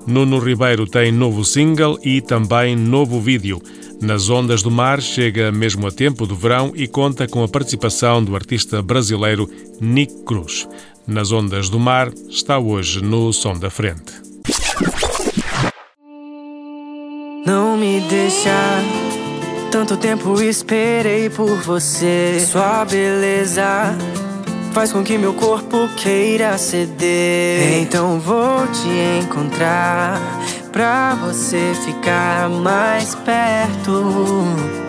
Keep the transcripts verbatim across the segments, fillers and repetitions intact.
Nuno Ribeiro tem novo single e também novo vídeo. Nas Ondas do Mar chega mesmo a tempo do verão e conta com a participação do artista brasileiro Nick Cruz. Nas Ondas do Mar está hoje no Som da Frente. Não me deixa, tanto tempo esperei por você. Sua beleza faz com que meu corpo queira ceder. Então vou te encontrar pra você ficar mais perto.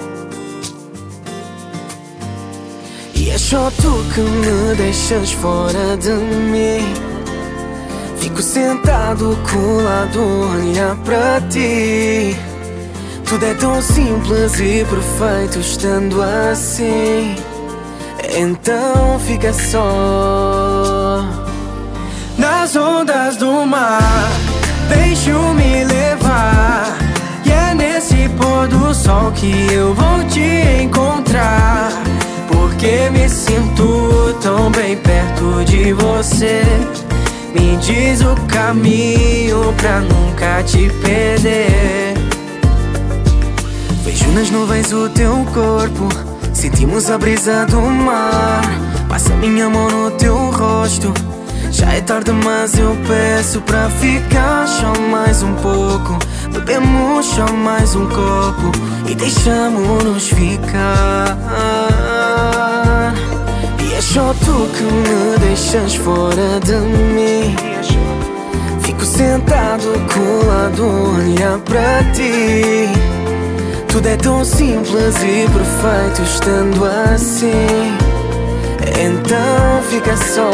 E é só tu que me deixas fora de mim. Fico sentado colado a olhar pra ti. Tudo é tão simples e perfeito estando assim. Então fica só nas ondas do mar. Deixo-me levar. E é nesse pôr do sol que eu vou te encontrar. Porque me sinto tão bem perto de você. Me diz o caminho pra nunca te perder. Vejo nas nuvens o teu corpo, sentimos a brisa do mar. Passa minha mão no teu rosto. Já é tarde, mas eu peço pra ficar só mais um pouco. Bebemos só mais um copo e deixamos-nos ficar. E é só tu que me deixas fora de mim. Fico sentado colado a olhar pra ti. Tudo é tão simples e perfeito estando assim. Então fica só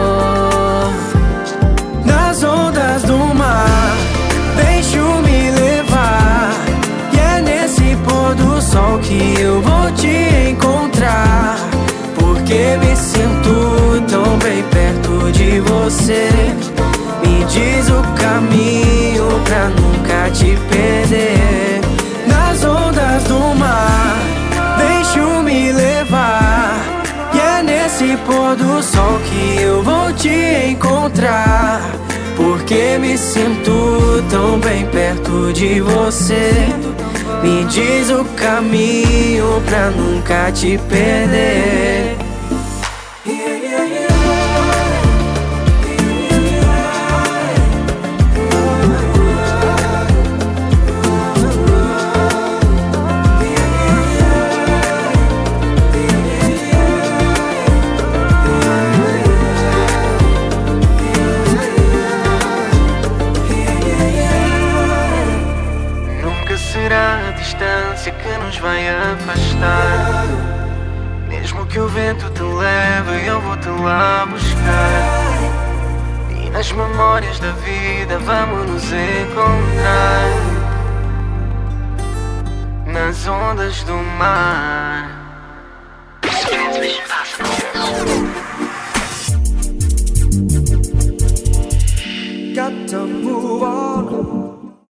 nas ondas do mar. Deixo-me levar. E é nesse pôr do sol que eu vou te encontrar. Porque me sinto tão bem perto de você. Me diz o caminho pra nunca te perder. Nas ondas do mar, deixo-me levar. E é nesse pôr do sol que eu vou te encontrar. Porque me sinto tão bem perto de você. Me diz o caminho pra nunca te perder. Será a distância que nos vai afastar. Mesmo que o vento te leve, eu vou te lá buscar. E nas memórias da vida vamos nos encontrar. Nas ondas do mar.